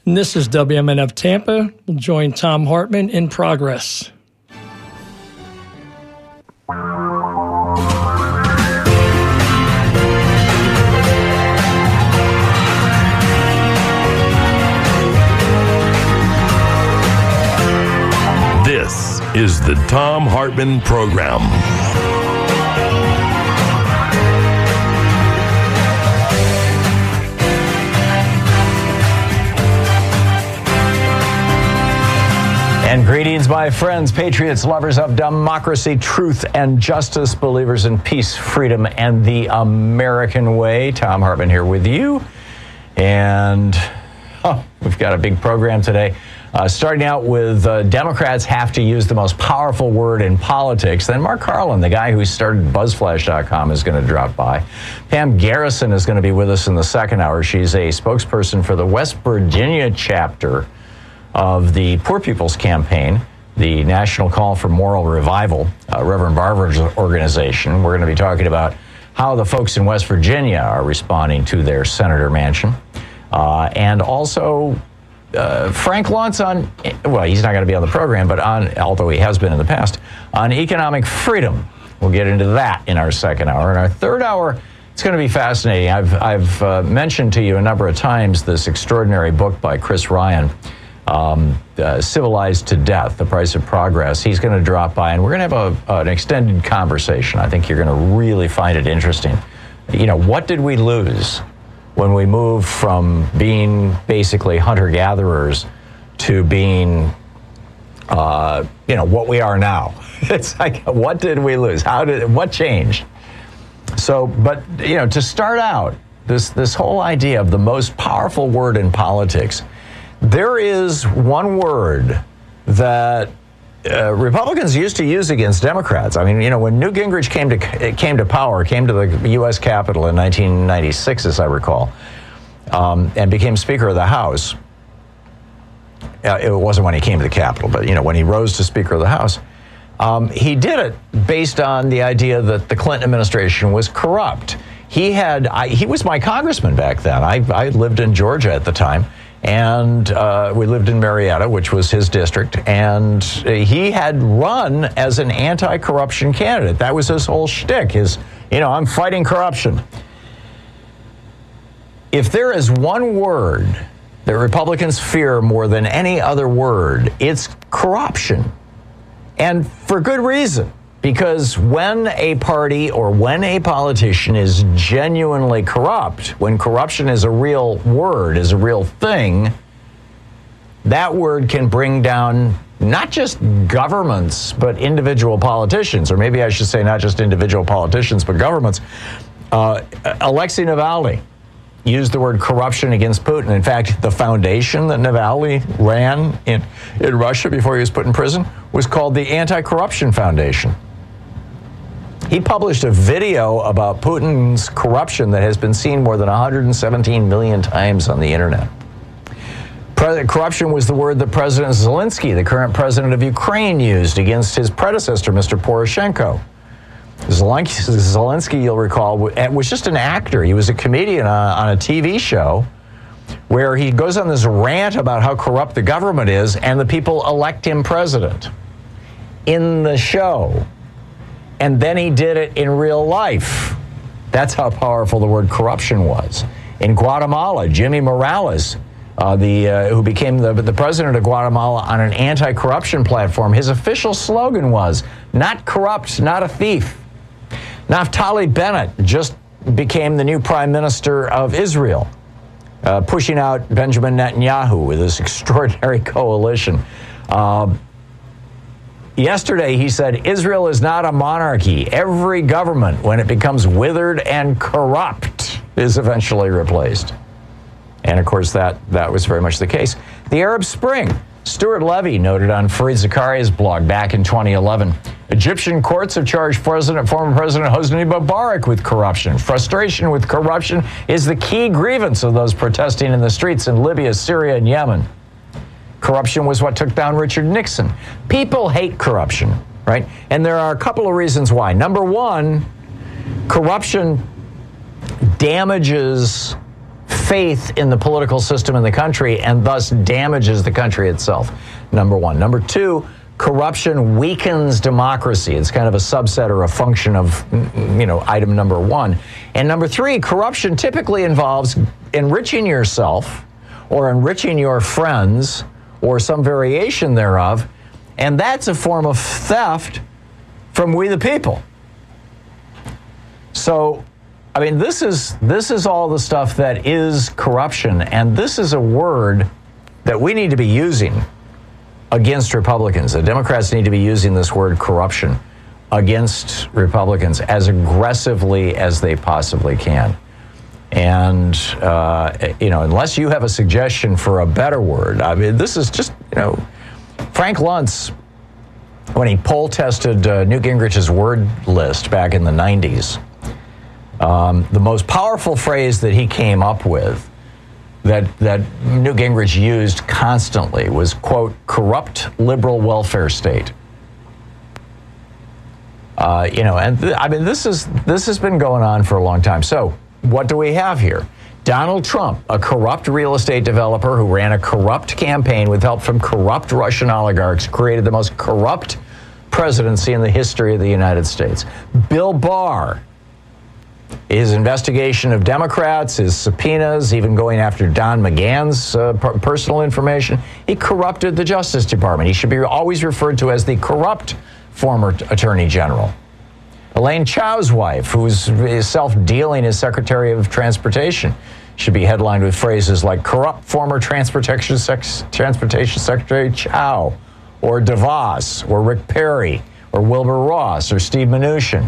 And this is WMNF Tampa. We'll join Thom Hartmann in progress. This is the Thom Hartmann Program. And greetings, my friends, patriots, lovers of democracy, truth, and justice, believers in peace, freedom, and the American way. Thom Hartmann here with you. And we've got a big program today. Starting out with Democrats have to use the most powerful word in politics. Then Mark Carlin, the guy who started BuzzFlash.com, is going to drop by. Pam Garrison is going to be with us in the second hour. She's a spokesperson for the West Virginia chapter of the Poor People's Campaign, the National Call for Moral Revival, Reverend Barber's organization. We're going to be talking about how the folks in West Virginia are responding to their Senator Manchin. And also Frank Luntz on, well, he's not going to be on the program, but although he has been in the past, on economic freedom. We'll get into that in our second hour. In our third hour, it's going to be fascinating. I've mentioned to you a number of times this extraordinary book by Chris Ryan, Civilized to Death, The Price of Progress. He's going to drop by, and we're going to have an extended conversation. I think you're going to really find it interesting. You know, what did we lose when we moved from being basically hunter-gatherers to being, what we are now? It's like, what did we lose? What changed? So, but, to start out, this whole idea of the most powerful word in politics, there is one word that Republicans used to use against Democrats. I mean, when Newt Gingrich came to the U.S. Capitol in 1996, as I recall, and became Speaker of the House. It wasn't when he came to the Capitol, but, when he rose to Speaker of the House, he did it based on the idea that the Clinton administration was corrupt. He was my congressman back then. I lived in Georgia at the time. And we lived in Marietta, which was his district, and he had run as an anti-corruption candidate. That was his whole shtick, I'm fighting corruption. If there is one word that Republicans fear more than any other word, it's corruption. And for good reason. Because when a party or when a politician is genuinely corrupt, when corruption is a real word, is a real thing, that word can bring down not just governments, but individual politicians, or maybe I should say not just individual politicians, but governments. Alexei Navalny used the word corruption against Putin. In fact, the foundation that Navalny ran in Russia before he was put in prison was called the Anti-Corruption Foundation. He published a video about Putin's corruption that has been seen more than 117 million times on the internet. Corruption was the word that President Zelensky, the current president of Ukraine, used against his predecessor, Mr. Poroshenko. Zelensky, you'll recall, was just an actor. He was a comedian on a TV show where he goes on this rant about how corrupt the government is, and the people elect him president in the show. And then he did it in real life. That's how powerful the word corruption was. In Guatemala, Jimmy Morales, who became the president of Guatemala on an anti-corruption platform, his official slogan was, "Not corrupt, not a thief." Naftali Bennett just became the new prime minister of Israel, pushing out Benjamin Netanyahu with this extraordinary coalition. Yesterday, he said, Israel is not a monarchy. Every government, when it becomes withered and corrupt, is eventually replaced. And, of course, that was very much the case. The Arab Spring. Stuart Levy noted on Fareed Zakaria's blog back in 2011, Egyptian courts have charged former President Hosni Mubarak with corruption. Frustration with corruption is the key grievance of those protesting in the streets in Libya, Syria, and Yemen. Corruption was what took down Richard Nixon. People hate corruption, right? And there are a couple of reasons why. Number one, corruption damages faith in the political system in the country and thus damages the country itself, number one. Number two, corruption weakens democracy. It's kind of a subset or a function of, item number one. And number three, corruption typically involves enriching yourself or enriching your friends or some variation thereof, and that's a form of theft from we the people. So, this is all the stuff that is corruption, and this is a word that we need to be using against Republicans. The Democrats need to be using this word corruption against Republicans as aggressively as they possibly can. And, unless you have a suggestion for a better word, this is just, Frank Luntz, when he poll tested Newt Gingrich's word list back in the 90s, the most powerful phrase that he came up with that Newt Gingrich used constantly was, quote, corrupt liberal welfare state. This has been going on for a long time. So what do we have here? Donald Trump, a corrupt real estate developer who ran a corrupt campaign with help from corrupt Russian oligarchs, created the most corrupt presidency in the history of the United States. Bill Barr, his investigation of Democrats, his subpoenas, even going after Don McGahn's personal information, he corrupted the Justice Department. He should be always referred to as the corrupt former Attorney General. Elaine Chao's wife, who's self-dealing as Secretary of Transportation, should be headlined with phrases like corrupt former Transportation Secretary Chao, or DeVos, or Rick Perry, or Wilbur Ross, or Steve Mnuchin.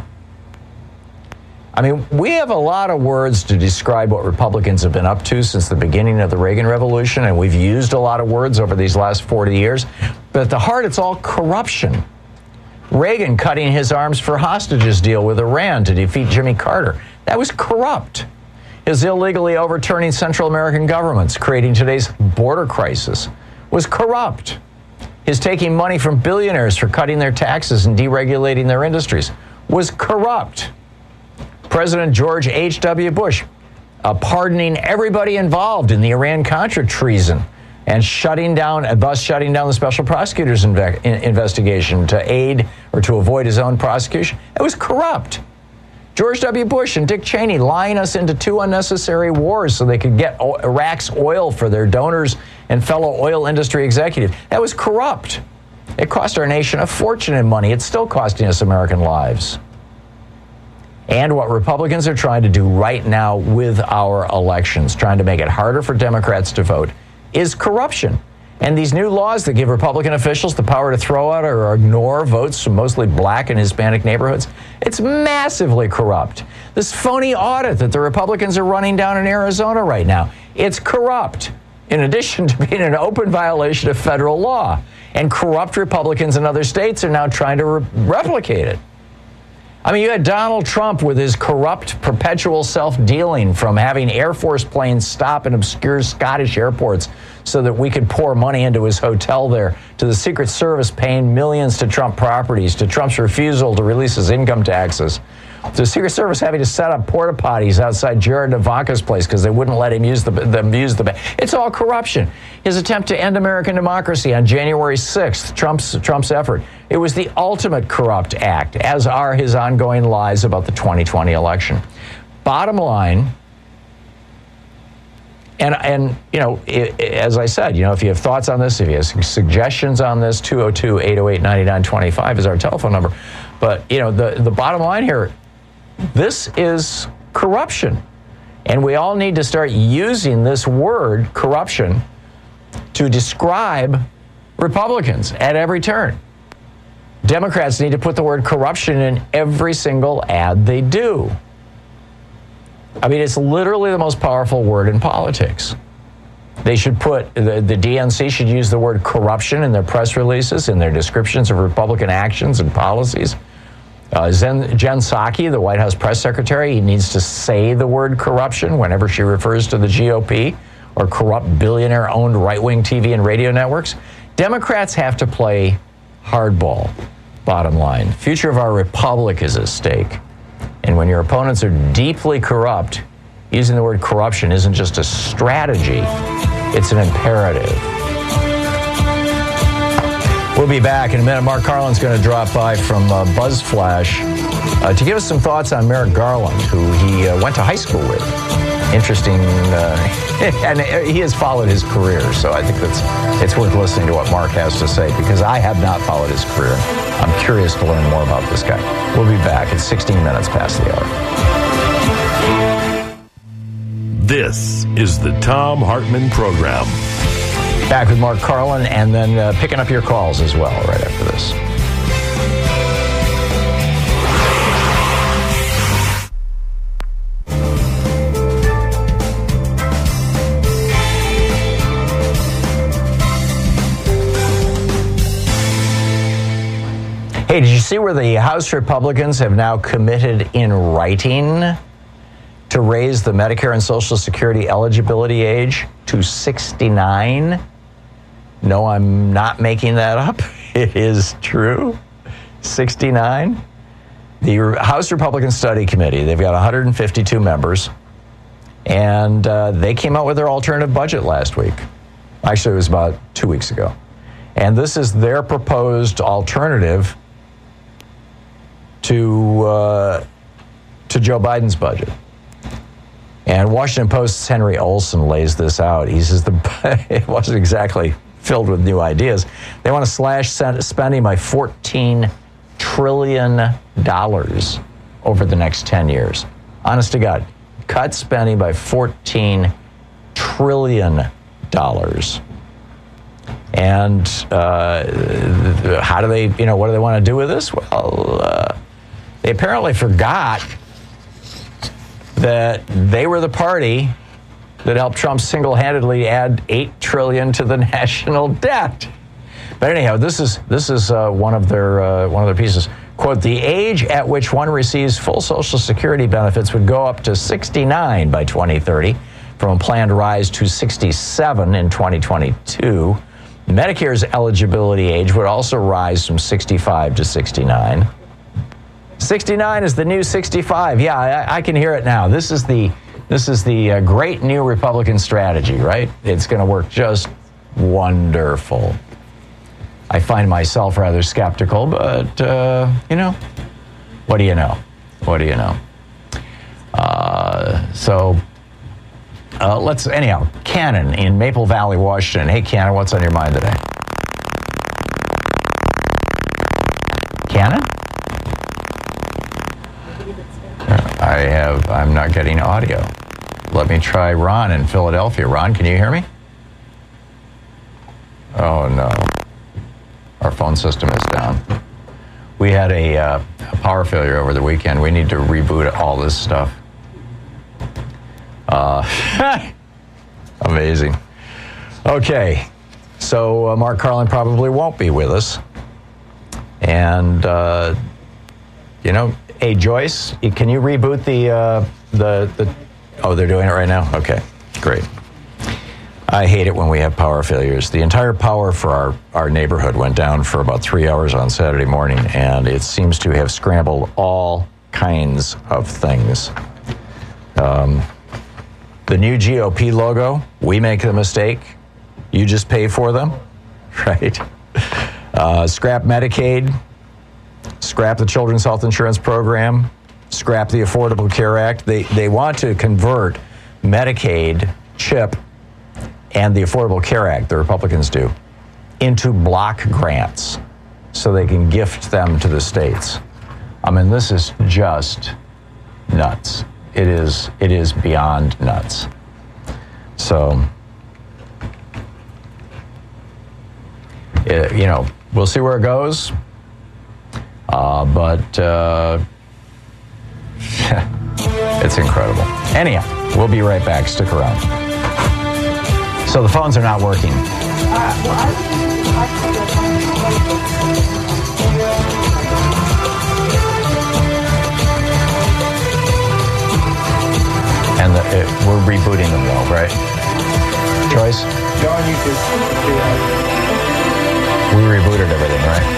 We have a lot of words to describe what Republicans have been up to since the beginning of the Reagan Revolution, and we've used a lot of words over these last 40 years. But at the heart, it's all corruption. Reagan cutting his arms for hostages deal with Iran to defeat Jimmy Carter. That was corrupt. His illegally overturning Central American governments, creating today's border crisis, was corrupt. His taking money from billionaires for cutting their taxes and deregulating their industries was corrupt. President George H.W. Bush pardoning everybody involved in the Iran-Contra treason and thus shutting down the special prosecutor's investigation to aid or to avoid his own prosecution. It was corrupt. George W. Bush and Dick Cheney lying us into two unnecessary wars so they could get Iraq's oil for their donors and fellow oil industry executives. That was corrupt. It cost our nation a fortune in money. It's still costing us American lives. And what Republicans are trying to do right now with our elections, trying to make it harder for Democrats to vote, is corruption. And these new laws that give Republican officials the power to throw out or ignore votes from mostly black and Hispanic neighborhoods, it's massively corrupt. This phony audit that the Republicans are running down in Arizona right now, it's corrupt, in addition to being an open violation of federal law. And corrupt Republicans in other states are now trying to replicate it. You had Donald Trump with his corrupt perpetual self-dealing, from having Air Force planes stop in obscure Scottish airports so that we could pour money into his hotel there, to the Secret Service paying millions to Trump properties, to Trump's refusal to release his income taxes, to the Secret Service having to set up porta potties outside Jared and Ivanka's place because they wouldn't let him use the. It's all corruption. His attempt to end American democracy on January 6th, Trump's effort, it was the ultimate corrupt act, as are his ongoing lies about the 2020 election. Bottom line, and as I said, if you have thoughts on this, if you have suggestions on this, 202-808-9925 is our telephone number. But, the bottom line here, this is corruption. And we all need to start using this word, corruption, to describe Republicans at every turn. Democrats need to put the word corruption in every single ad they do. It's literally the most powerful word in politics. They should put, the DNC should use the word corruption in their press releases, in their descriptions of Republican actions and policies. Jen Psaki, the White House press secretary, needs to say the word corruption whenever she refers to the GOP or corrupt billionaire-owned right-wing TV and radio networks. Democrats have to play hardball, bottom line. The future of our republic is at stake. And when your opponents are deeply corrupt, using the word corruption isn't just a strategy, it's an imperative. We'll be back in a minute. Mark Carlin's going to drop by from BuzzFlash to give us some thoughts on Merrick Garland, who he went to high school with. Interesting, and he has followed his career, so I think it's worth listening to what Mark has to say, because I have not followed his career. I'm curious to learn more about this guy. We'll be back at 16 minutes past the hour. This is the Thom Hartmann Program. Back with Mark Carlin, and then picking up your calls as well right after this. Hey, did you see where the House Republicans have now committed in writing to raise the Medicare and Social Security eligibility age to 69? No, I'm not making that up. It is true. 69. The House Republican Study Committee, they've got 152 members, and they came out with their alternative budget last week. Actually, it was about 2 weeks ago. And this is their proposed alternative to Joe Biden's budget. And Washington Post's Henry Olsen lays this out. He says it wasn't exactly filled with new ideas. They want to slash spending by $14 trillion over the next 10 years. Honest to God, cut spending by $14 trillion. And how do they, what do they want to do with this? Well, they apparently forgot that they were the party that helped Trump single-handedly add $8 trillion to the national debt. But anyhow, this is one of their pieces. Quote, the age at which one receives full Social Security benefits would go up to 69 by 2030, from a planned rise to 67 in 2022. Medicare's eligibility age would also rise from 65 to 69. 69 is the new 65. Yeah, I can hear it now. This is the great new Republican strategy, right? It's going to work just wonderful. I find myself rather skeptical, but, what do you know? What do you know? Anyhow, Cannon in Maple Valley, Washington. Hey, Cannon, what's on your mind today? Cannon? I'm not getting audio. Let me try Ron in Philadelphia. Ron, can you hear me? Oh, no. Our phone system is down. We had a power failure over the weekend. We need to reboot all this stuff. Amazing. Okay. So Mark Carlin probably won't be with us. And, hey, Joyce, can you reboot the oh, they're doing it right now? Okay, great. I hate it when we have power failures. The entire power for our neighborhood went down for about 3 hours on Saturday morning, and it seems to have scrambled all kinds of things. The new GOP logo, we make the mistake, you just pay for them, right? Scrap Medicaid, scrap the Children's Health Insurance Program, scrap the Affordable Care Act. They want to convert Medicaid, CHIP, and the Affordable Care Act, the Republicans do, into block grants so they can gift them to the states. I mean, this is just nuts. It is beyond nuts. So, we'll see where it goes. But it's incredible. Anyhow, we'll be right back. Stick around. So the phones are not working. And we're rebooting them though, right? Joyce? We rebooted everything, right?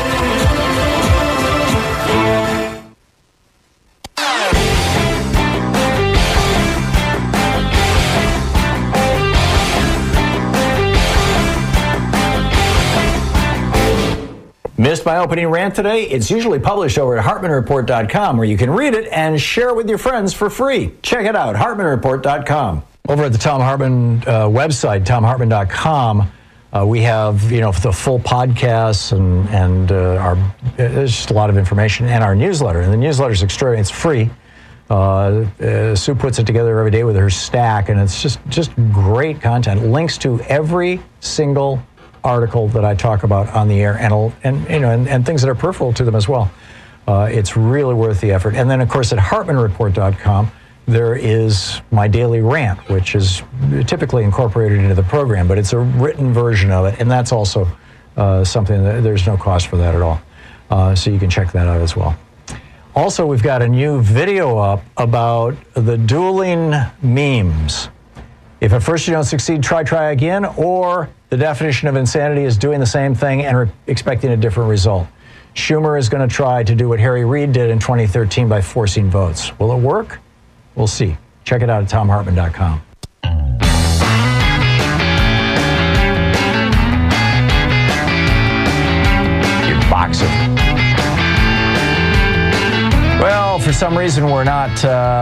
Missed my opening rant today? It's usually published over at HartmanReport.com, where you can read it and share it with your friends for free. Check it out, HartmanReport.com. Over at the Thom Hartmann website, ThomHartmann.com, we have, the full podcasts and there's just a lot of information, and our newsletter. And the newsletter is extraordinary. It's free. Sue puts it together every day with her stack, and it's just great content. Links to every single article that I talk about on the air, and things that are peripheral to them as well. It's really worth the effort. And then, of course, at HartmanReport.com, there is my daily rant, which is typically incorporated into the program, but it's a written version of it, and that's also something that there's no cost for that at all. So you can check that out as well. Also, we've got a new video up about the dueling memes. If at first you don't succeed, try again, or the definition of insanity is doing the same thing and expecting a different result. Schumer is going to try to do what Harry Reid did in 2013 by forcing votes. Will it work? We'll see. Check it out at ThomHartmann.com. Your box of... Well, for some reason we're not...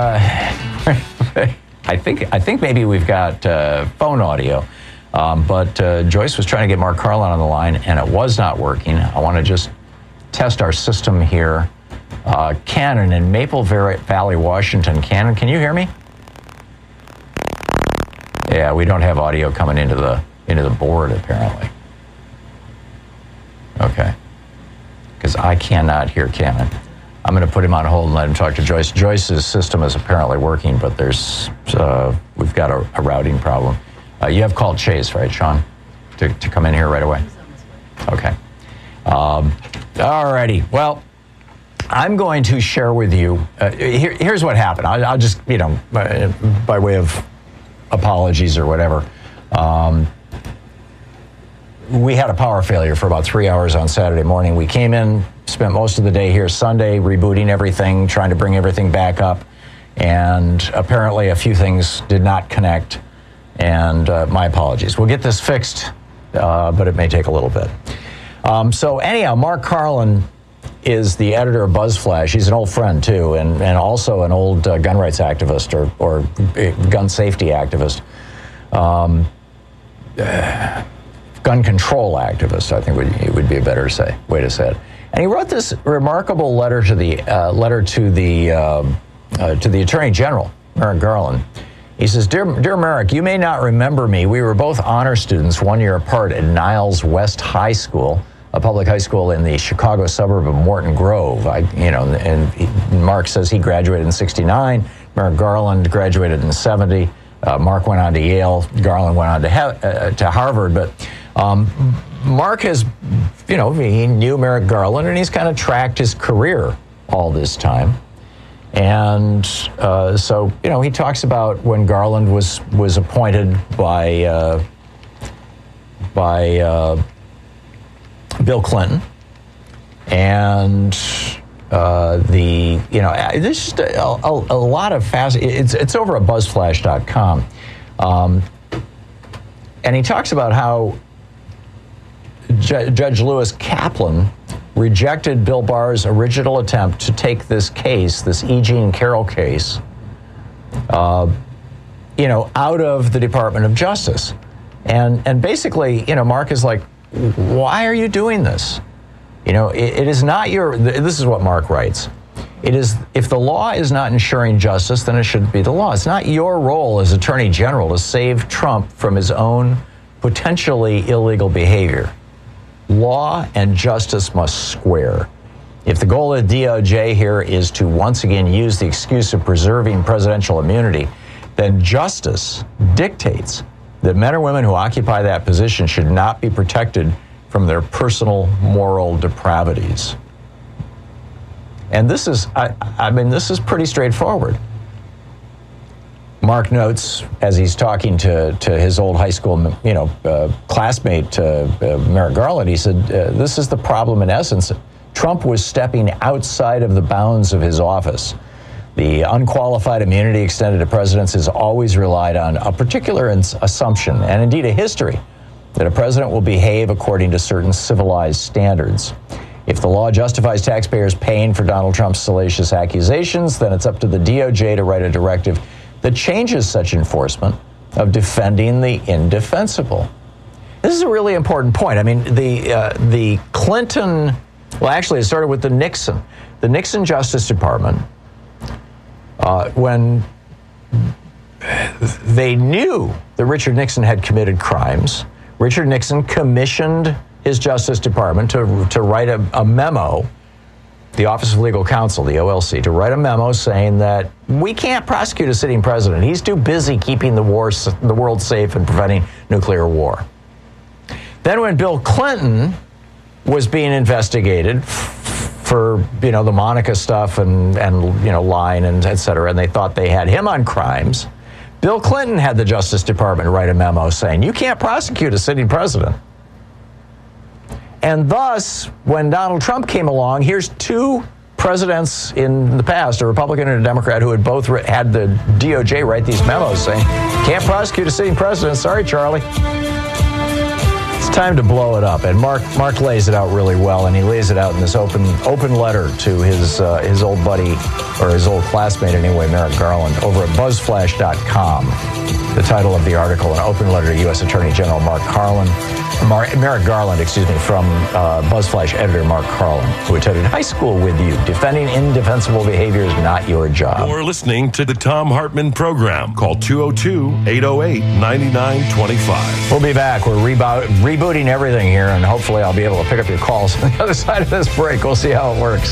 I think maybe we've got phone audio, but Joyce was trying to get Mark Carlin on the line, and it was not working. I want to just test our system here. Cannon in Maple Valley, Washington. Cannon, can you hear me? Yeah, we don't have audio coming into the board apparently. Okay, because I cannot hear Cannon. I'm going to put him on hold and let him talk to Joyce. Joyce's system is apparently working, but we've got a routing problem. You have called Chase, right, Sean, to come in here right away? Okay. All righty. Well, I'm going to share with you. Here's what happened. I'll just, by way of apologies or whatever. We had a power failure for about 3 hours on Saturday morning. We came in, spent most of the day here Sunday rebooting everything, trying to bring everything back up, and apparently a few things did not connect, and my apologies. We'll get this fixed, but it may take a little bit. So anyhow, Mark Carlin is the editor of BuzzFlash. He's an old friend, too, and also an old gun rights activist or gun safety activist. Gun control activist, I think it would be a better way to say it. And he wrote this remarkable letter to the Attorney General, Merrick Garland. He says, Dear Merrick, you may not remember me. We were both honor students 1 year apart at Niles West High School, a public high school in the Chicago suburb of Morton Grove. And Mark says he graduated in 69. Merrick Garland graduated in 70. Mark went on to Yale. Garland went on to Harvard. But Mark has, he knew Merrick Garland, and he's kind of tracked his career all this time. And so, he talks about when Garland was appointed by Bill Clinton, and there's just a lot of it's over at buzzflash.com. And he talks about how Judge Lewis Kaplan rejected Bill Barr's original attempt to take this case, this E. Jean Carroll case, out of the Department of Justice. And basically, Mark is like, why are you doing this? It is not this is what Mark writes. It is, if the law is not ensuring justice, then it shouldn't be the law. It's not your role as Attorney General to save Trump from his own potentially illegal behavior. Law and justice must square. If the goal of the DOJ here is to once again use the excuse of preserving presidential immunity, then justice dictates that men or women who occupy that position should not be protected from their personal moral depravities. And this is, this is pretty straightforward. Mark notes, as he's talking to his old high school, classmate, Merrick Garland, he said, this is the problem in essence. Trump was stepping outside of the bounds of his office. The unqualified immunity extended to presidents has always relied on a particular assumption, and indeed a history, that a president will behave according to certain civilized standards. If the law justifies taxpayers paying for Donald Trump's salacious accusations, then it's up to the DOJ to write a directive that changes such enforcement of defending the indefensible. This is a really important point. I mean, the Clinton, well, actually, it started with the Nixon Justice Department, when they knew that Richard Nixon had committed crimes. Richard Nixon commissioned his Justice Department to write a memo, the Office of Legal Counsel, the OLC, to write a memo saying that we can't prosecute a sitting president. He's too busy keeping the world safe and preventing nuclear war. Then when Bill Clinton was being investigated for, the Monica stuff and lying and et cetera, and they thought they had him on crimes, Bill Clinton had the Justice Department write a memo saying, you can't prosecute a sitting president. And thus, when Donald Trump came along, here's two presidents in the past, a Republican and a Democrat, who had both had the DOJ write these memos saying, can't prosecute a sitting president. Sorry, Charlie. It's time to blow it up. And Mark lays it out really well, and he lays it out in this open letter to his old buddy, or his old classmate anyway, Merrick Garland, over at buzzflash.com. The title of the article, an open letter to U.S. Attorney General Merrick Garland, from BuzzFlash editor Mark Carlin, who attended high school with you. Defending indefensible behavior is not your job. You're listening to the Thom Hartmann Program. Call 202-808-9925. We'll be back. We're rebooting everything here, and hopefully I'll be able to pick up your calls on the other side of this break. We'll see how it works.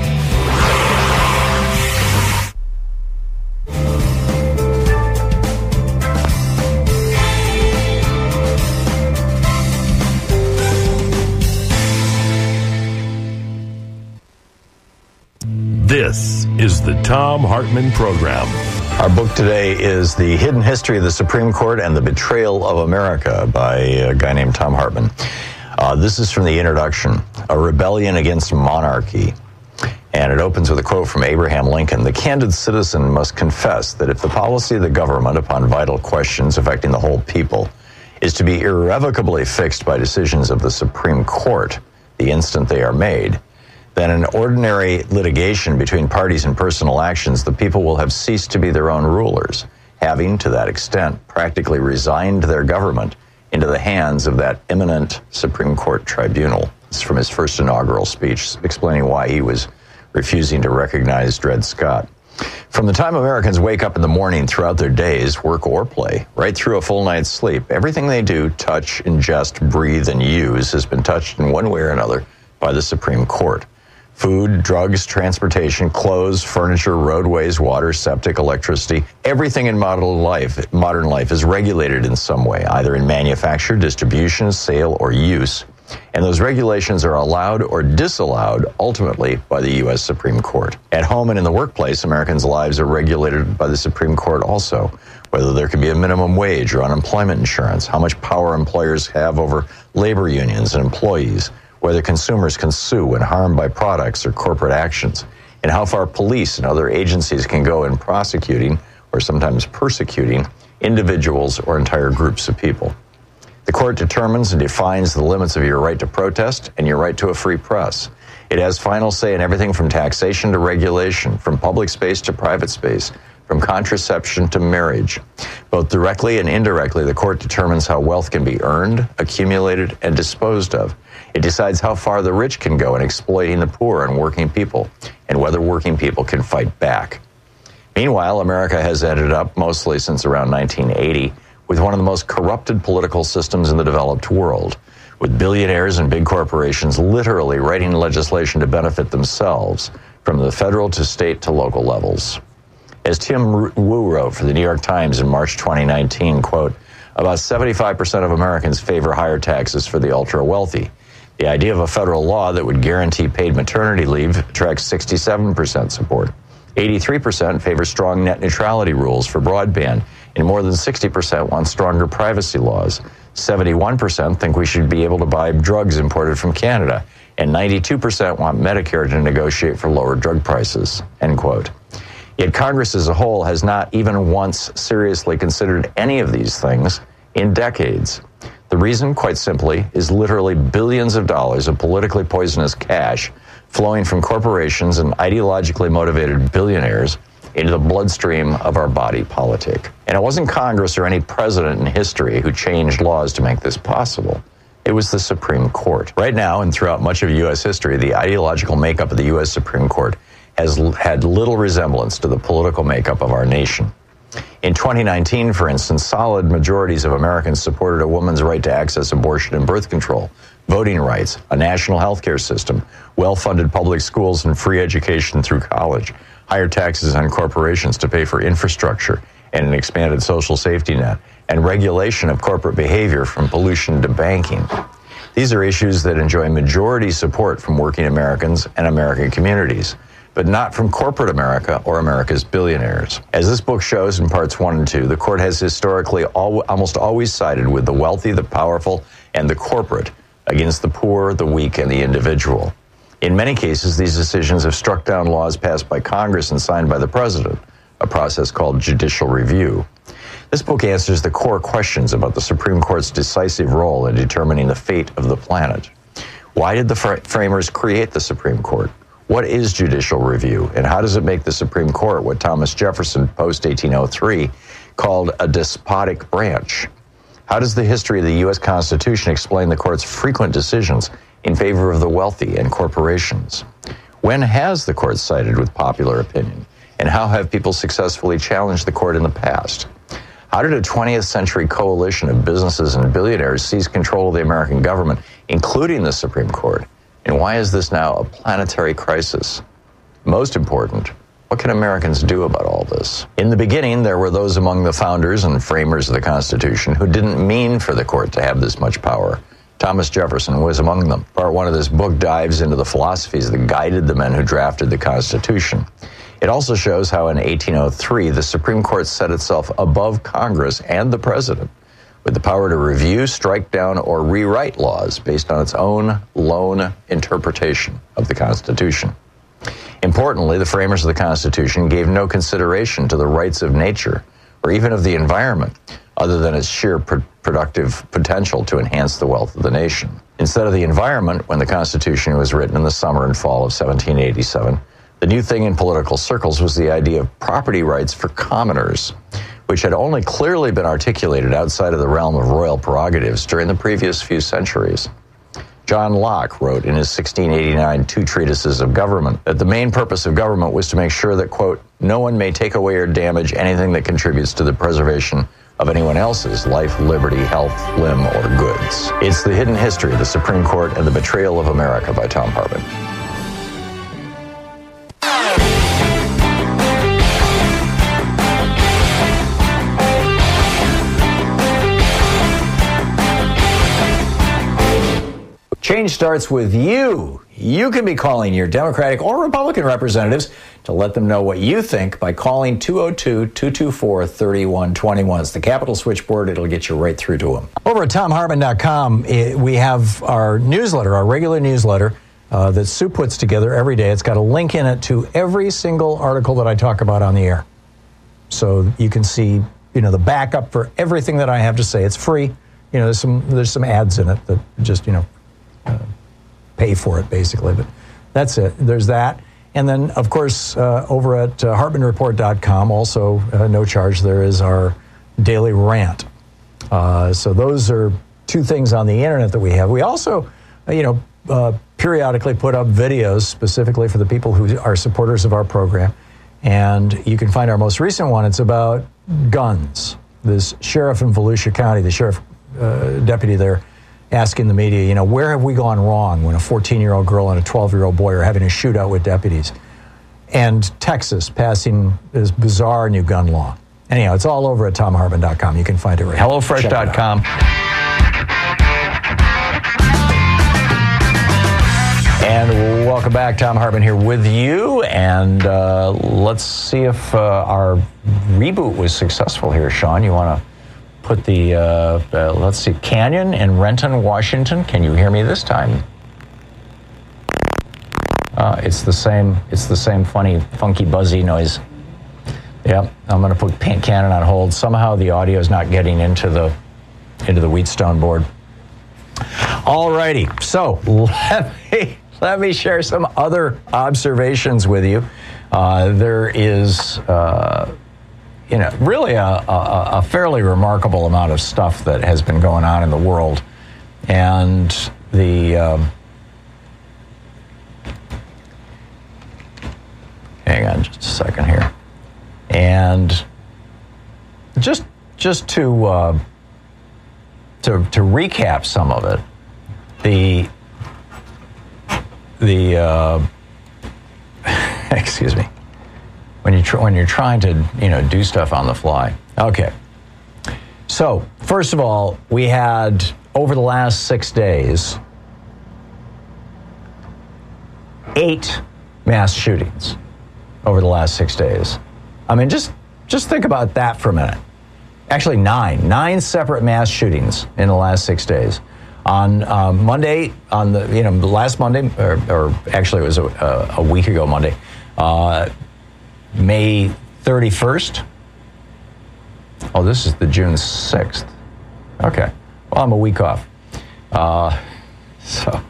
This is the Thom Hartmann Program. Our book today is The Hidden History of the Supreme Court and the Betrayal of America by a guy named Thom Hartmann. This is from the introduction, A Rebellion Against Monarchy. And it opens with a quote from Abraham Lincoln. The candid citizen must confess that if the policy of the government upon vital questions affecting the whole people is to be irrevocably fixed by decisions of the Supreme Court the instant they are made, then in ordinary litigation between parties and personal actions, the people will have ceased to be their own rulers, having, to that extent, practically resigned their government into the hands of that eminent Supreme Court tribunal. It's from his first inaugural speech, explaining why he was refusing to recognize Dred Scott. From the time Americans wake up in the morning throughout their days, work or play, right through a full night's sleep, everything they do, touch, ingest, breathe, and use has been touched in one way or another by the Supreme Court. Food, drugs, transportation, clothes, furniture, roadways, water, septic, electricity, everything in modern life is regulated in some way, either in manufacture, distribution, sale, or use. And those regulations are allowed or disallowed ultimately by the U.S. Supreme Court. At home and in the workplace, Americans' lives are regulated by the Supreme Court also, whether there can be a minimum wage or unemployment insurance, how much power employers have over labor unions and employees, whether consumers can sue when harmed by products or corporate actions, and how far police and other agencies can go in prosecuting, or sometimes persecuting, individuals or entire groups of people. The court determines and defines the limits of your right to protest and your right to a free press. It has final say in everything from taxation to regulation, from public space to private space, from contraception to marriage. Both directly and indirectly, the court determines how wealth can be earned, accumulated, and disposed of. It decides how far the rich can go in exploiting the poor and working people, and whether working people can fight back. Meanwhile, America has ended up, mostly since around 1980, with one of the most corrupted political systems in the developed world, with billionaires and big corporations literally writing legislation to benefit themselves, from the federal to state to local levels. As Tim Wu wrote for the New York Times in March 2019, quote, about 75% of Americans favor higher taxes for the ultra-wealthy. The idea of a federal law that would guarantee paid maternity leave attracts 67% support. 83% favor strong net neutrality rules for broadband, and more than 60% want stronger privacy laws. 71% think we should be able to buy drugs imported from Canada, and 92% want Medicare to negotiate for lower drug prices, end quote. Yet Congress as a whole has not even once seriously considered any of these things in decades. The reason, quite simply, is literally billions of dollars of politically poisonous cash flowing from corporations and ideologically motivated billionaires into the bloodstream of our body politic. And it wasn't Congress or any president in history who changed laws to make this possible. It was the Supreme Court. Right now, and throughout much of U.S. history, the ideological makeup of the U.S. Supreme Court has had little resemblance to the political makeup of our nation. In 2019, for instance, solid majorities of Americans supported a woman's right to access abortion and birth control, voting rights, a national health care system, well-funded public schools and free education through college, higher taxes on corporations to pay for infrastructure and an expanded social safety net, and regulation of corporate behavior from pollution to banking. These are issues that enjoy majority support from working Americans and American communities, but not from corporate America or America's billionaires. As this book shows in parts 1 and 2, the court has historically almost always sided with the wealthy, the powerful, and the corporate against the poor, the weak, and the individual. In many cases, these decisions have struck down laws passed by Congress and signed by the president, a process called judicial review. This book answers the core questions about the Supreme Court's decisive role in determining the fate of the planet. Why did the framers create the Supreme Court? What is judicial review, and how does it make the Supreme Court what Thomas Jefferson, post-1803, called a despotic branch? How does the history of the U.S. Constitution explain the court's frequent decisions in favor of the wealthy and corporations? When has the court sided with popular opinion, and how have people successfully challenged the court in the past? How did a 20th century coalition of businesses and billionaires seize control of the American government, including the Supreme Court? And why is this now a planetary crisis? Most important, what can Americans do about all this? In the beginning, there were those among the founders and framers of the Constitution who didn't mean for the court to have this much power. Thomas Jefferson was among them. Part 1 of this book dives into the philosophies that guided the men who drafted the Constitution. It also shows how in 1803, the Supreme Court set itself above Congress and the president, with the power to review, strike down, or rewrite laws based on its own lone interpretation of the Constitution. Importantly, the framers of the Constitution gave no consideration to the rights of nature or even of the environment, other than its sheer productive potential to enhance the wealth of the nation. Instead of the environment, when the Constitution was written in the summer and fall of 1787, the new thing in political circles was the idea of property rights for commoners, which had only clearly been articulated outside of the realm of royal prerogatives during the previous few centuries. John Locke wrote in his 1689 Two Treatises of Government that the main purpose of government was to make sure that, quote, no one may take away or damage anything that contributes to the preservation of anyone else's life, liberty, health, limb, or goods. It's The Hidden History of the Supreme Court and the Betrayal of America by Thom Hartmann. Change starts with you. You can be calling your Democratic or Republican representatives to let them know what you think by calling 202-224-3121. It's the Capitol switchboard. It'll get you right through to them. Over at TomHartmann.com, we have our newsletter, our regular newsletter that Sue puts together every day. It's got a link in it to every single article that I talk about on the air. So you can see, the backup for everything that I have to say. It's free. There's some ads in it that just, pay for it, basically. But that's it. There's that. And then, of course, over at HartmannReport.com, also no charge, there is our daily rant. So those are two things on the internet that we have. We also, periodically put up videos specifically for the people who are supporters of our program. And you can find our most recent one. It's about guns. This sheriff in Volusia County, the sheriff deputy there, asking the media, where have we gone wrong when a 14-year-old girl and a 12-year-old boy are having a shootout with deputies? And Texas passing this bizarre new gun law. Anyhow, it's all over at TomHartmann.com. You can find it right here. HelloFresh.com. And welcome back. Thom Hartmann here with you. And let's see if our reboot was successful here. Sean, you want to put the, let's see, Canyon in Renton, Washington. Can you hear me this time? It's the same funny, funky, buzzy noise. Yep, I'm going to put Canyon on hold. Somehow the audio is not getting into the Wheatstone board. All righty. So let me share some other observations with you. There is, really a fairly remarkable amount of stuff that has been going on in the world, and hang on just a second here, and just to recap some of it, excuse me, when you're trying to do stuff on the fly. Okay, so first of all, we had over the last 6 days 8 mass shootings over the last 6 days. I mean, just think about that for a minute. Actually, 9 separate mass shootings in the last 6 days. On Monday, on the last Monday, or actually it was a week ago Monday, May 31st. Oh, this is the June 6th. Okay, well, I'm a week off. So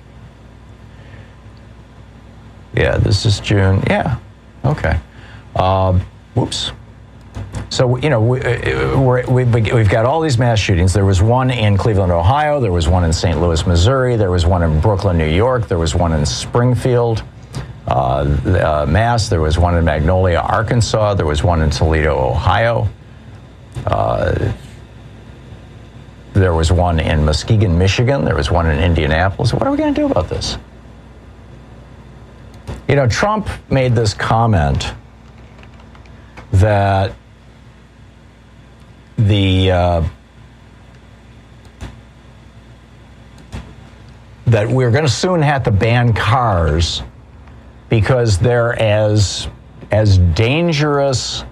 yeah, this is June. Yeah, okay. Whoops. So, we've got all these mass shootings. There was one in Cleveland, Ohio. There was one in St. Louis, Missouri. There was one in Brooklyn, New York. There was one in Springfield, Mass. There was one in Magnolia, Arkansas. There was one in Toledo, Ohio. There was one in Muskegon, Michigan. There was one in Indianapolis. What are we going to do about this? Trump made this comment that that we're going to soon have to ban cars because they're as dangerous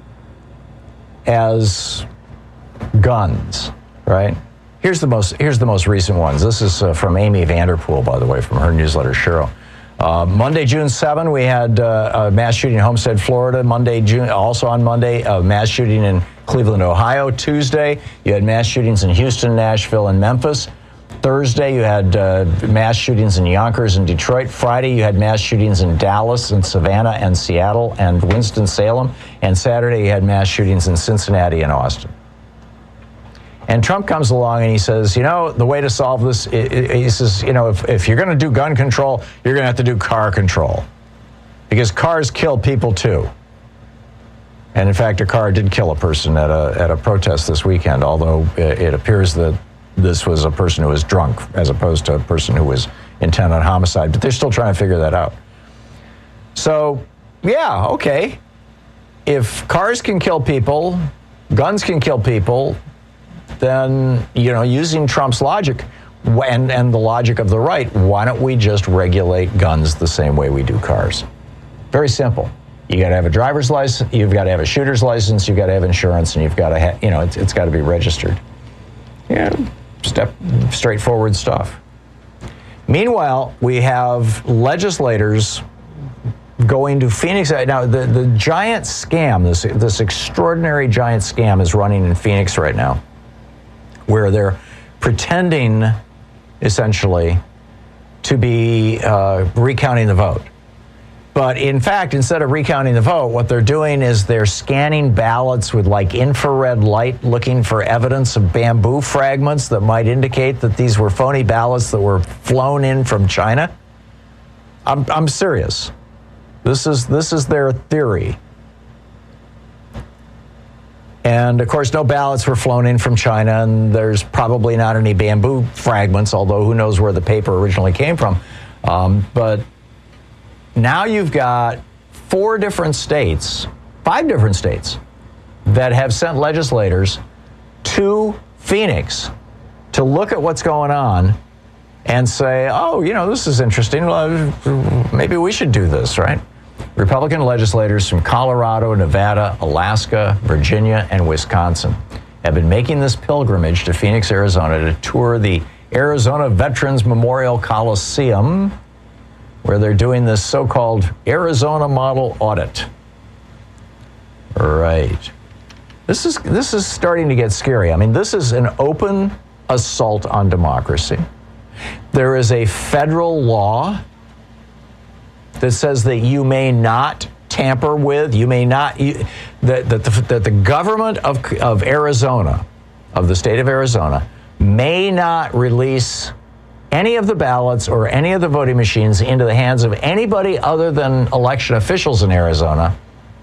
as guns, right? Here's the most recent ones. This is from Amy Vanderpool, by the way, from her newsletter, Shiro. Monday, June 7, we had a mass shooting in Homestead, Florida. Also on Monday, a mass shooting in Cleveland, Ohio. Tuesday, you had mass shootings in Houston, Nashville, and Memphis. Thursday, you had mass shootings in Yonkers and Detroit. Friday, you had mass shootings in Dallas and Savannah and Seattle and Winston-Salem. And Saturday, you had mass shootings in Cincinnati and Austin. And Trump comes along and he says, the way to solve this, he says, if you're going to do gun control, you're going to have to do car control. Because cars kill people too. And in fact, a car did kill a person at a protest this weekend, although it appears that this was a person who was drunk as opposed to a person who was intent on homicide. But they're still trying to figure that out. So, yeah, okay. If cars can kill people, guns can kill people, then, using Trump's logic and the logic of the right, why don't we just regulate guns the same way we do cars? Very simple. You got to have a driver's license, you've got to have a shooter's license, you've got to have insurance, and you've got to have, it's got to be registered. Straightforward stuff. Meanwhile, we have legislators going to Phoenix. Now, the giant scam, this extraordinary giant scam is running in Phoenix right now, where they're pretending, essentially, to be recounting the vote. But in fact, instead of recounting the vote, what they're doing is they're scanning ballots with infrared light, looking for evidence of bamboo fragments that might indicate that these were phony ballots that were flown in from China. I'm serious. This is their theory. And of course, no ballots were flown in from China, and there's probably not any bamboo fragments, although who knows where the paper originally came from. But now you've got 5 different states that have sent legislators to Phoenix to look at what's going on and say, this is interesting. Well, maybe we should do this, right? Republican legislators from Colorado, Nevada, Alaska, Virginia, and Wisconsin have been making this pilgrimage to Phoenix, Arizona to tour the Arizona Veterans Memorial Coliseum, where they're doing this so-called Arizona model audit. Right. This is starting to get scary. I mean, this is an open assault on democracy. There is a federal law that says that you may not tamper with, you may not, that the government of Arizona, of the state of Arizona, may not release any of the ballots or any of the voting machines into the hands of anybody other than election officials in Arizona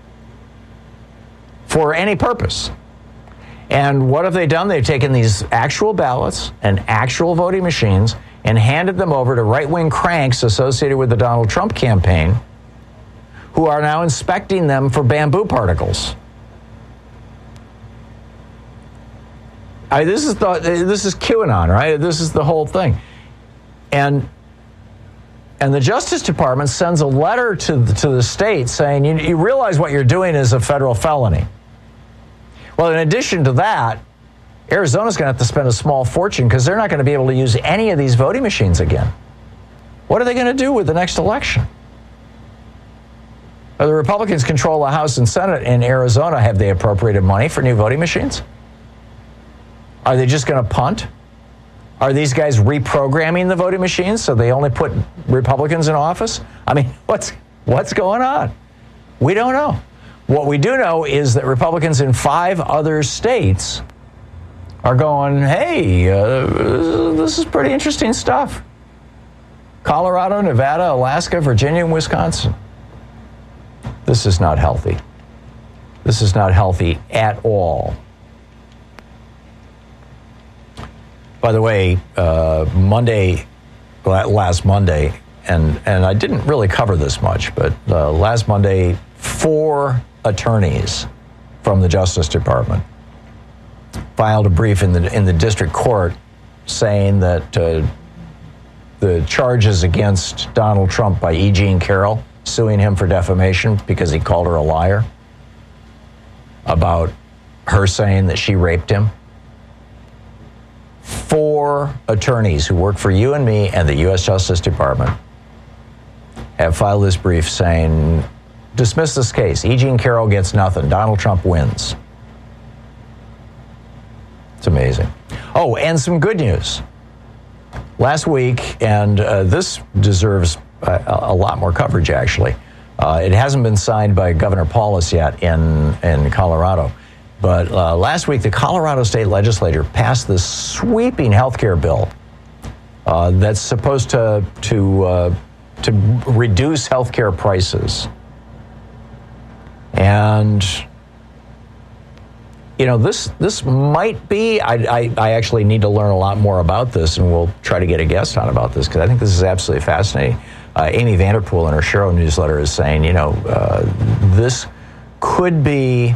for any purpose. And what have they done? They've taken these actual ballots and actual voting machines and handed them over to right-wing cranks associated with the Donald Trump campaign, who are now inspecting them for bamboo particles. This is QAnon, right? This is the whole thing. And the Justice Department sends a letter to the state saying, you realize what you're doing is a federal felony. Well, in addition to that, Arizona's going to have to spend a small fortune because they're not going to be able to use any of these voting machines again. What are they going to do with the next election? The Republicans control the House and Senate in Arizona. Have they appropriated money for new voting machines? Are they just going to punt? Are these guys reprogramming the voting machines so they only put Republicans in office? I mean, what's going on? We don't know. What we do know is that Republicans in 5 other states are going, hey, this is pretty interesting stuff. Colorado, Nevada, Alaska, Virginia, and Wisconsin. This is not healthy. This is not healthy at all. By the way, last Monday, and I didn't really cover this much, but last Monday, 4 attorneys from the Justice Department filed a brief in the district court saying that the charges against Donald Trump by E. Jean Carroll, suing him for defamation because he called her a liar about her saying that she raped him. 4 attorneys who work for you and me and the U.S. Justice Department have filed this brief saying, dismiss this case. E. Jean Carroll gets nothing. Donald Trump wins. It's amazing. Oh, and some good news. Last week, and this deserves a lot more coverage, actually. It hasn't been signed by Governor Polis yet in Colorado. But last week, the Colorado State Legislature passed this sweeping health care bill that's supposed to reduce health care prices. And, you know, this might be, I actually need to learn a lot more about this, and we'll try to get a guest on about this, because I think this is absolutely fascinating. Amy Vanderpool in her Shero newsletter is saying, this could be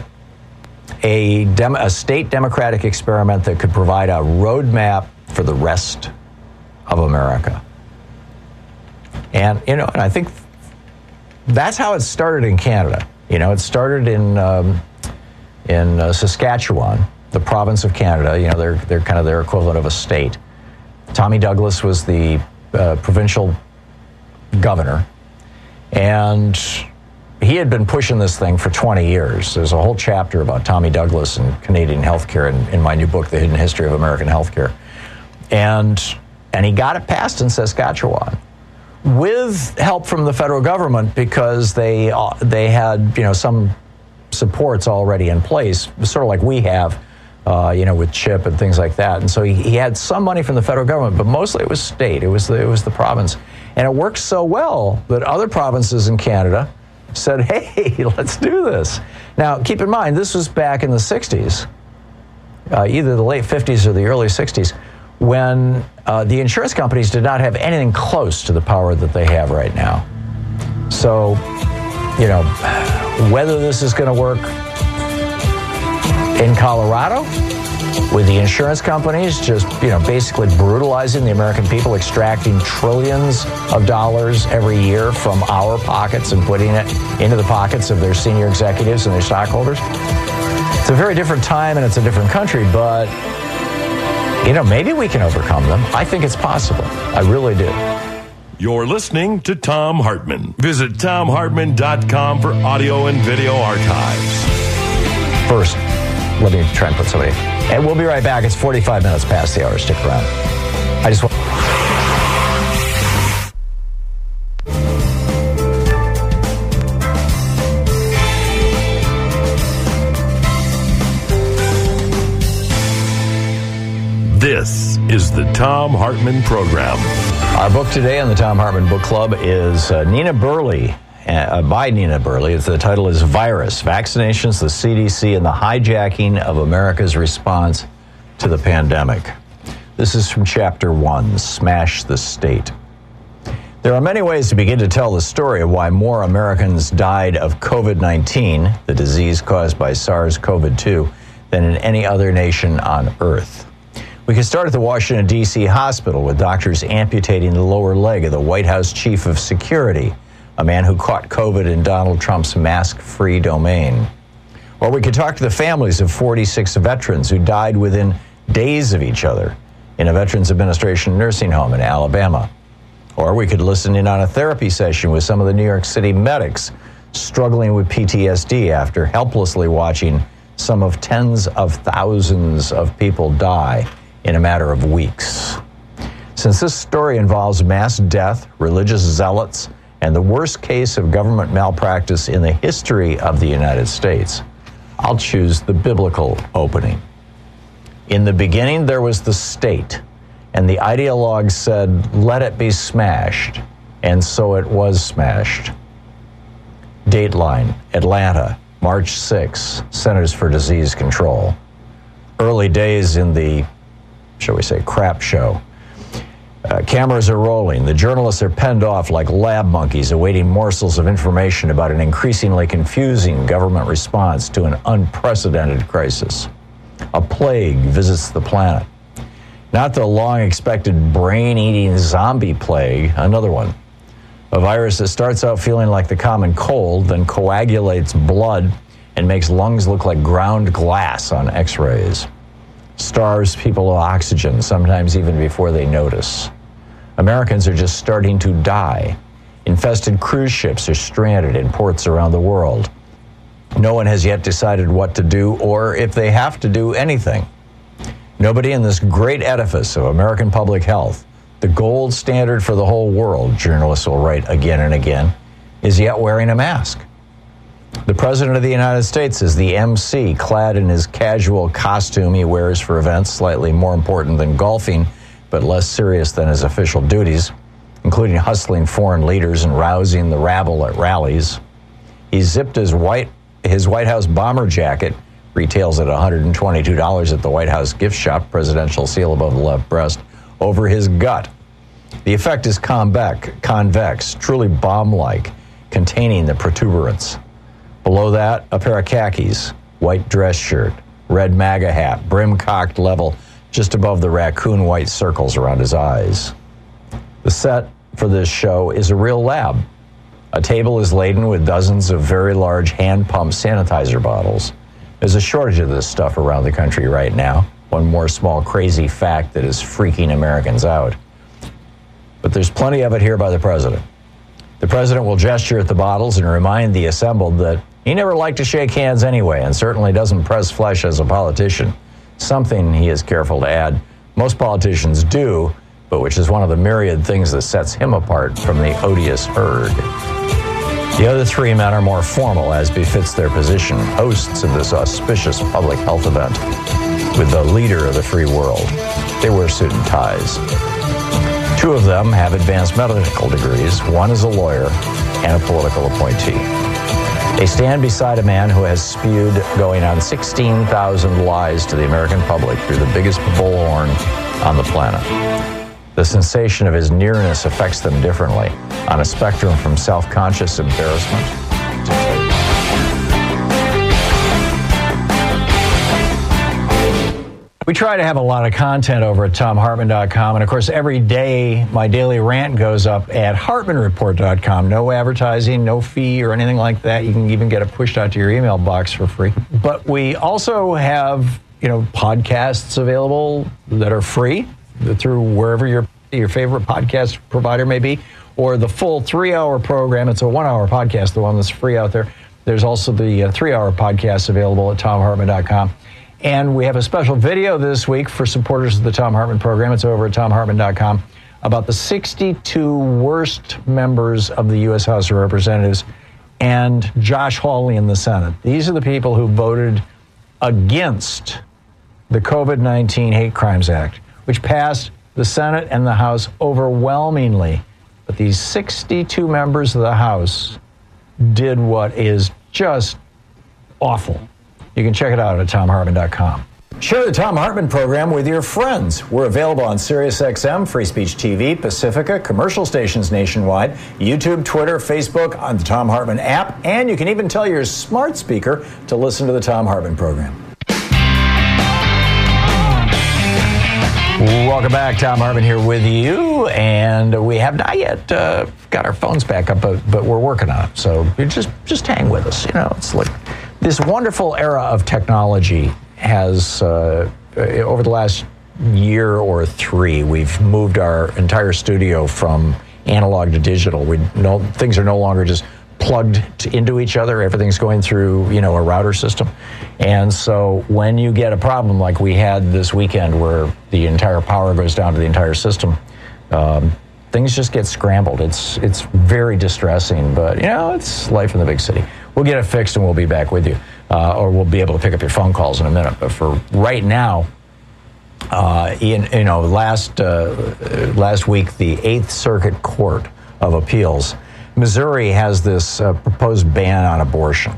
a state democratic experiment that could provide a roadmap for the rest of America. And, and I think that's how it started in Canada. It started in Saskatchewan, the province of Canada. They're kind of their equivalent of a state. Tommy Douglas was the provincial governor, and he had been pushing this thing for 20 years. There's a whole chapter about Tommy Douglas and Canadian healthcare in my new book, The Hidden History of American Healthcare. And he got it passed in Saskatchewan with help from the federal government, because they had some supports already in place, sort of like we have, with CHIP and things like that. And so he had some money from the federal government, but mostly it was state. It was the province. And it worked so well that other provinces in Canada said, hey, let's do this. Now, keep in mind, this was back in the 60s, either the late 50s or the early 60s, when the insurance companies did not have anything close to the power that they have right now. So, whether this is going to work in Colorado with the insurance companies just, basically brutalizing the American people, extracting trillions of dollars every year from our pockets and putting it into the pockets of their senior executives and their stockholders. It's a very different time and it's a different country, but, maybe we can overcome them. I think it's possible. I really do. You're listening to Thom Hartmann. Visit ThomHartmann.com for audio and video archives. First, let me try and put somebody. And we'll be right back. It's 45 minutes past the hour. Stick around. I just want... is the Thom Hartmann Program. Our book today on the Thom Hartmann Book Club is Nina Burley, by Nina Burley. The title is Virus, Vaccinations, the CDC, and the Hijacking of America's Response to the Pandemic. This is from Chapter 1, Smash the State. There are many ways to begin to tell the story of why more Americans died of COVID-19, the disease caused by SARS-CoV-2, than in any other nation on Earth. We can start at the Washington, D.C. hospital with doctors amputating the lower leg of the White House chief of security, a man who caught COVID in Donald Trump's mask-free domain. Or we could talk to the families of 46 veterans who died within days of each other in a Veterans Administration nursing home in Alabama. Or we could listen in on a therapy session with some of the New York City medics struggling with PTSD after helplessly watching some of tens of thousands of people die in a matter of weeks. Since this story involves mass death, religious zealots, and the worst case of government malpractice in the history of the United States, I'll choose the biblical opening. In the beginning, there was the state, and the ideologue said, "Let it be smashed," and so it was smashed. Dateline, Atlanta, March 6, Centers for Disease Control. Early days in the, shall we say, crap show. Cameras are rolling. The journalists are penned off like lab monkeys awaiting morsels of information about an increasingly confusing government response to an unprecedented crisis. A plague visits the planet. Not the long-expected brain-eating zombie plague, another one. A virus that starts out feeling like the common cold, then coagulates blood and makes lungs look like ground glass on x-rays. Starves people of oxygen, sometimes even before they notice. Americans are just starting to die. Infested cruise ships are stranded in ports around the world. No one has yet decided what to do or if they have to do anything. Nobody in this great edifice of American public health, the gold standard for the whole world, journalists will write again and again, is yet wearing a mask. The President of the United States is the MC, clad in his casual costume he wears for events slightly more important than golfing, but less serious than his official duties, including hustling foreign leaders and rousing the rabble at rallies. He zipped his White House bomber jacket, retails at $122 at the White House gift shop, presidential seal above the left breast, over his gut. The effect is convex, truly bomb-like, containing the protuberance. Below that, a pair of khakis, white dress shirt, red MAGA hat, brim cocked level, just above the raccoon white circles around his eyes. The set for this show is a real lab. A table is laden with dozens of very large hand-pumped sanitizer bottles. There's a shortage of this stuff around the country right now. One more small crazy fact that is freaking Americans out. But there's plenty of it here by the president. The president will gesture at the bottles and remind the assembled that he never liked to shake hands anyway and certainly doesn't press flesh as a politician. Something, he is careful to add, most politicians do, but which is one of the myriad things that sets him apart from the odious herd. The other three men are more formal, as befits their position, hosts of this auspicious public health event with the leader of the free world. They wear suit and ties. Two of them have advanced medical degrees. One is a lawyer and a political appointee. They stand beside a man who has spewed going on 16,000 lies to the American public through the biggest bullhorn on the planet. The sensation of his nearness affects them differently, on a spectrum from self-conscious embarrassment to We try to have a lot of content over at TomHartmann.com. And of course, every day, my daily rant goes up at HartmannReport.com. No advertising, no fee or anything like that. You can even get it pushed out to your email box for free. But we also have, podcasts available that are free through wherever your favorite podcast provider may be, or the full 3-hour program. It's a 1-hour podcast, the one that's free out there. There's also the 3-hour podcast available at TomHartmann.com. And we have a special video this week for supporters of the Thom Hartmann program. It's over at TomHartmann.com about the 62 worst members of the U.S. House of Representatives and Josh Hawley in the Senate. These are the people who voted against the COVID-19 Hate Crimes Act, which passed the Senate and the House overwhelmingly. But these 62 members of the House did what is just awful. You can check it out at TomHartman.com. Share the Thom Hartmann program with your friends. We're available on SiriusXM, Free Speech TV, Pacifica, commercial stations nationwide, YouTube, Twitter, Facebook, on the Thom Hartmann app, and you can even tell your smart speaker to listen to the Thom Hartmann program. Welcome back. Thom Hartmann here with you, and we have not yet got our phones back up, but we're working on it. So you just hang with us. You know, it's like this wonderful era of technology has, over the last year or three, we've moved our entire studio from analog to digital. Things are no longer just plugged into each other. Everything's going through, a router system. And so when you get a problem like we had this weekend where the entire power goes down to the entire system, things just get scrambled. It's very distressing, but it's life in the big city. We'll get it fixed and we'll be back with you. Or we'll be able to pick up your phone calls in a minute. But for right now, last week, the Eighth Circuit Court of Appeals, Missouri has this proposed ban on abortion.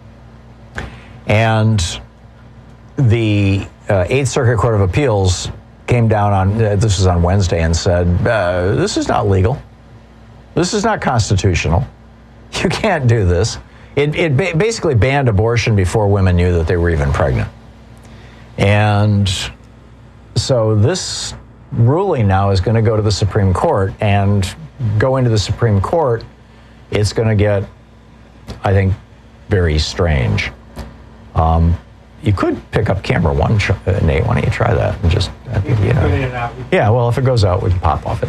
And the Eighth Circuit Court of Appeals came down on, this was on Wednesday, and said, this is not legal. This is not constitutional. You can't do this. It basically banned abortion before women knew that they were even pregnant. And so this ruling now is going to go to the Supreme Court, and going to the Supreme Court, it's going to get, I think, very strange. You could pick up camera one, Nate. Why don't you try that and just, yeah. Well, if it goes out, we can pop off it.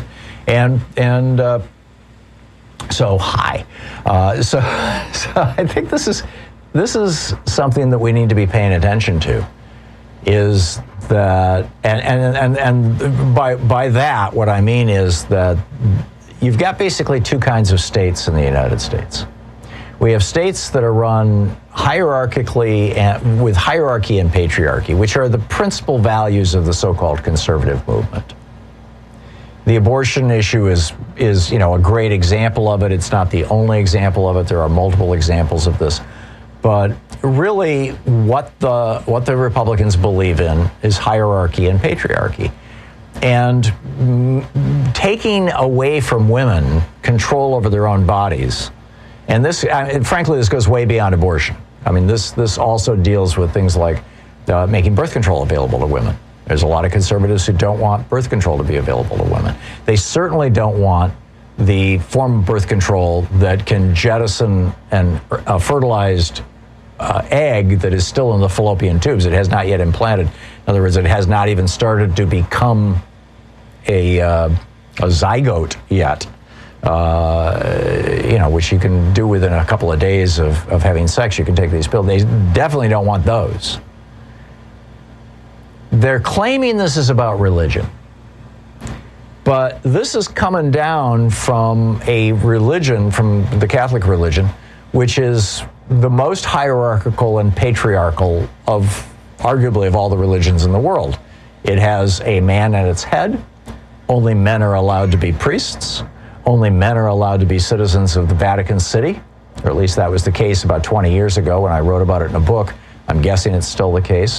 So hi. So I think this is something that we need to be paying attention to. Is that and by that what I mean is that you've got basically two kinds of states in the United States. We have states that are run hierarchically and with hierarchy and patriarchy, which are the principal values of the so-called conservative movement. The abortion issue is a great example of it. It's not the only example of it. There are multiple examples of this. But really what the Republicans believe in is hierarchy and patriarchy. And taking away from women control over their own bodies. And this, frankly, this goes way beyond abortion. I mean, this also deals with things like making birth control available to women. There's a lot of conservatives who don't want birth control to be available to women. They certainly don't want the form of birth control that can jettison a fertilized egg that is still in the fallopian tubes. It has not yet implanted. In other words, it has not even started to become a zygote yet, which you can do within a couple of days of having sex. You can take these pills. They definitely don't want those. They're claiming this is about religion. But this is coming down from a religion, from the Catholic religion, which is the most hierarchical and patriarchal of, arguably, of all the religions in the world. It has a man at its head. Only men are allowed to be priests. Only men are allowed to be citizens of the Vatican City, or at least that was the case about 20 years ago when I wrote about it in a book. I'm guessing it's still the case.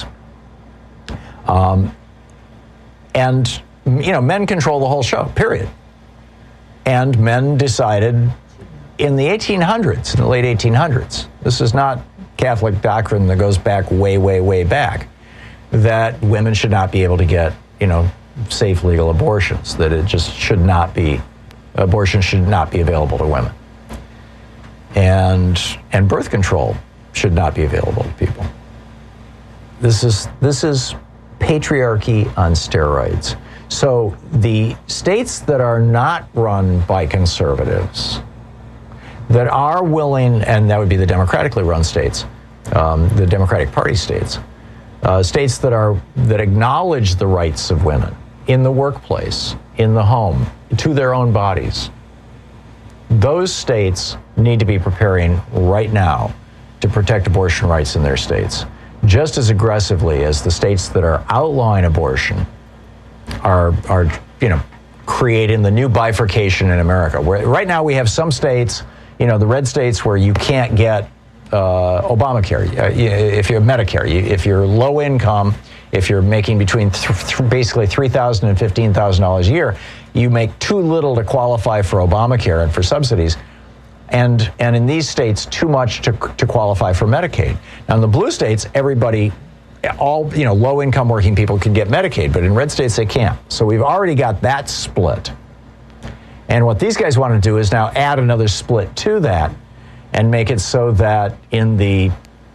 Men control the whole show, period. And men decided in the 1800s, in the late 1800s, this is not Catholic doctrine that goes back way, way, way back, that women should not be able to get, safe, legal abortions, that it just should not be, abortion should not be available to women. And birth control should not be available to people. This is patriarchy on steroids. So the states that are not run by conservatives, that are willing, and that would be the democratically run states, the Democratic Party states, states that acknowledge the rights of women in the workplace, in the home, to their own bodies. Those states need to be preparing right now to protect abortion rights in their states, just as aggressively as the states that are outlawing abortion creating the new bifurcation in America. Where right now we have some states, the red states, where you can't get Obamacare, if you're Medicare, if you're low income, if you're making between basically $3,000 and $15,000 a year, you make too little to qualify for Obamacare and for subsidies. And in these states, too much to qualify for Medicaid. Now, in the blue states, everybody, all low-income working people can get Medicaid, but in red states they can't. So we've already got that split. And what these guys want to do is now add another split to that, and make it so that in the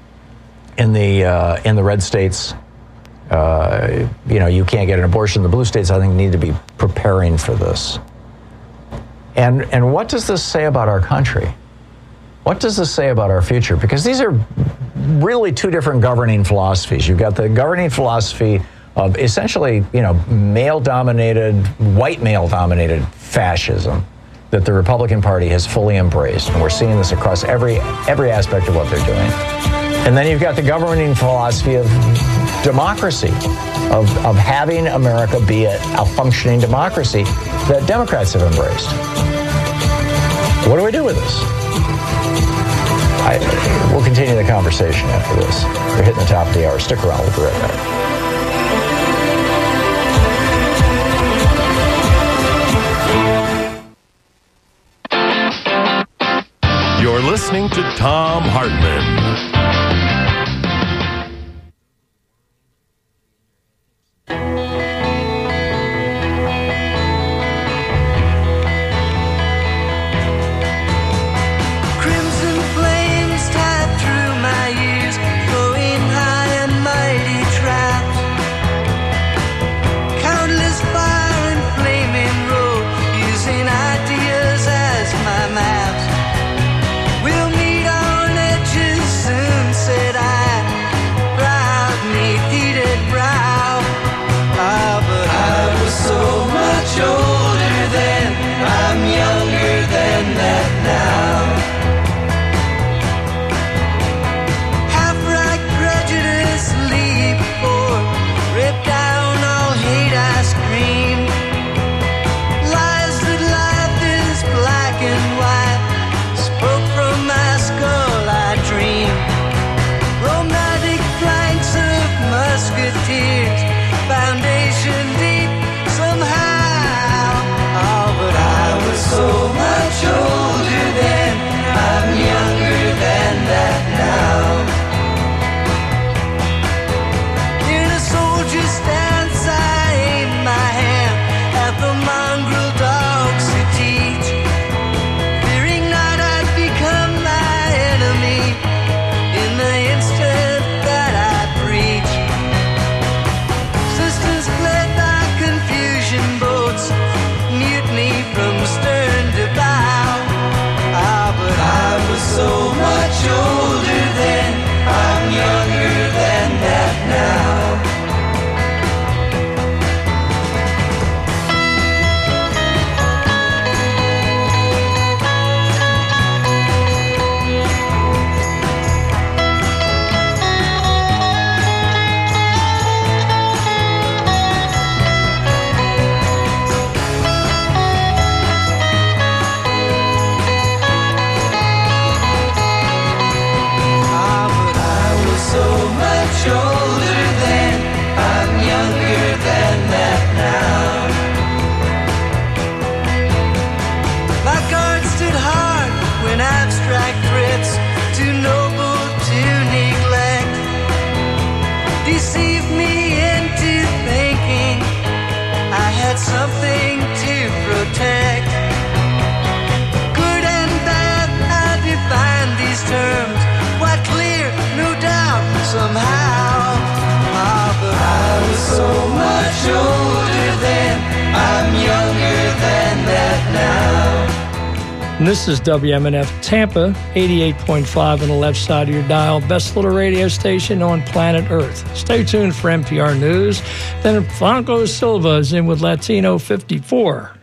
red states, you can't get an abortion. The blue states, I think, need to be preparing for this. And what does this say about our country? What does this say about our future? Because these are really two different governing philosophies. You've got the governing philosophy of essentially, male-dominated, white male-dominated fascism that the Republican Party has fully embraced. And we're seeing this across every aspect of what they're doing. And then you've got the governing philosophy of democracy, of having America be a functioning democracy that Democrats have embraced. What do we do with this? We'll continue the conversation after this. We're hitting the top of the hour. Stick around. We'll be right back. You're listening to Thom Hartmann. Something to protect. Good and bad, I define these terms. Quite clear, no doubt, somehow. But I was so much older then, I'm younger than that now. And this is WMNF Tampa, 88.5 on the left side of your dial. Best little radio station on planet Earth. Stay tuned for NPR News. Then Franco Silva is in with Latino 54.